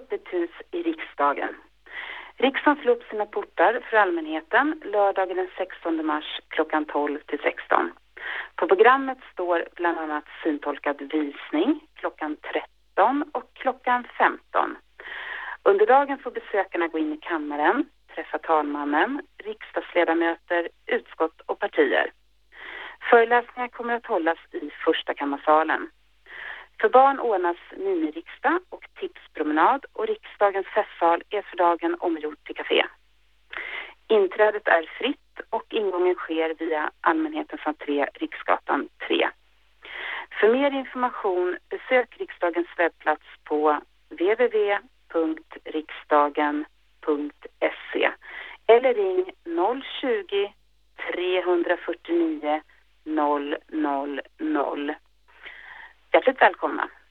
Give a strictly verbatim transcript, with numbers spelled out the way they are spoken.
öppet hus i riksdagen. Riksdagen slår upp sina portar för allmänheten lördagen den sextonde mars klockan tolv till sexton. På programmet står bland annat syntolkad visning klockan tretton och klockan femton. Under dagen får besökarna gå in i kammaren, träffa talmannen, riksdagsledamöter, utskott och partier. Föreläsningar kommer att hållas i första kammarsalen. För barn ordnas miniriksdag och tipspromenad och riksdagens festsal är för dagen omgjord till café. Inträdet är fritt och ingången sker via allmänhetens entré Riksgatan tre. För mer information besök riksdagens webbplats på w w w punkt riksdagen punkt se eller ring noll tjugo, tre fyrtionio, noll noll noll. Hjärtligt välkomna!